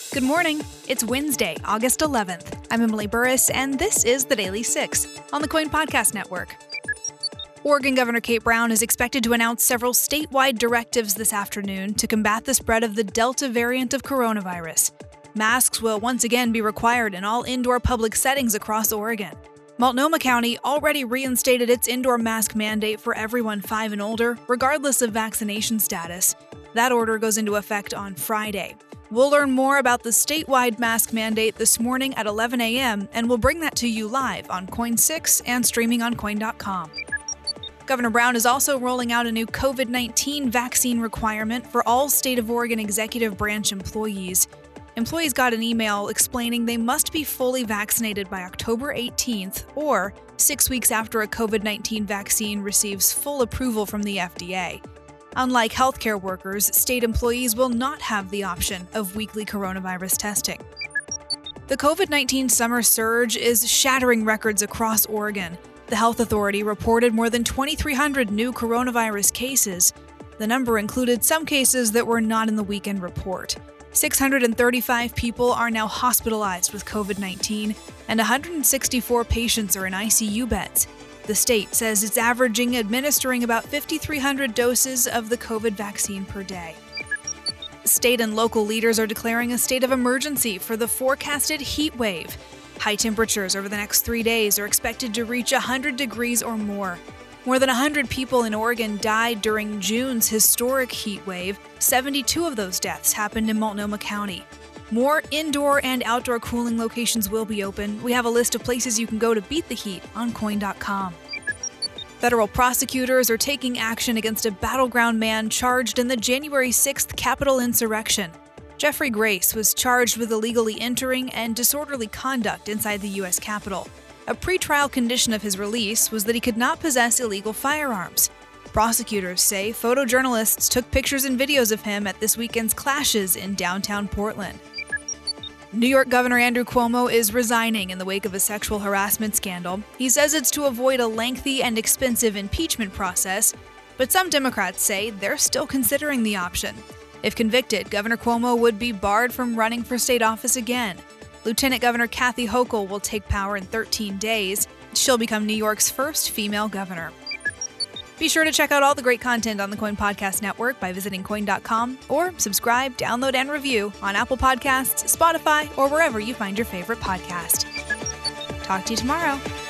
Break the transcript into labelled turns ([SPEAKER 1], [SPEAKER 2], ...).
[SPEAKER 1] Good morning. It's Wednesday, August 11th. I'm Emily Burris, and this is the Daily Six on the Coin Podcast Network. Oregon Governor Kate Brown is expected to announce several statewide directives this afternoon to combat the spread of the Delta variant of coronavirus. Masks will once again be required in all indoor public settings across Oregon. Multnomah County already reinstated its indoor mask mandate for everyone 5 and older, regardless of vaccination status. That order goes into effect on Friday. We'll learn more about the statewide mask mandate this morning at 11 a.m., and we'll bring that to you live on Coin 6 and streaming on Coin.com. Governor Brown is also rolling out a new COVID-19 vaccine requirement for all state of Oregon executive branch employees. Employees got an email explaining they must be fully vaccinated by October 18th or 6 weeks after a COVID-19 vaccine receives full approval from the FDA. Unlike healthcare workers, state employees will not have the option of weekly coronavirus testing. The COVID-19 summer surge is shattering records across Oregon. The health authority reported more than 2,300 new coronavirus cases. The number included some cases that were not in the weekend report. 635 people are now hospitalized with COVID-19, and 164 patients are in ICU beds. The state says it's averaging administering about 5,300 doses of the COVID vaccine per day. State and local leaders are declaring a state of emergency for the forecasted heat wave. High temperatures over the next 3 days are expected to reach 100 degrees or more. More than 100 people in Oregon died during June's historic heat wave. 72 of those deaths happened in Multnomah County. More indoor and outdoor cooling locations will be open. We have a list of places you can go to beat the heat on Coin.com. Federal prosecutors are taking action against a battleground man charged in the January 6th Capitol insurrection. Jeffrey Grace was charged with illegally entering and disorderly conduct inside the U.S. Capitol. A pretrial condition of his release was that he could not possess illegal firearms. Prosecutors say photojournalists took pictures and videos of him at this weekend's clashes in downtown Portland. New York Governor Andrew Cuomo is resigning in the wake of a sexual harassment scandal. He says it's to avoid a lengthy and expensive impeachment process, but some Democrats say they're still considering the option. If convicted, Governor Cuomo would be barred from running for state office again. Lieutenant Governor Kathy Hochul will take power in 13 days. She'll become New York's first female governor. Be sure to check out all the great content on the Coin Podcast Network by visiting Coin.com or subscribe, download, and review on Apple Podcasts, Spotify, or wherever you find your favorite podcast. Talk to you tomorrow.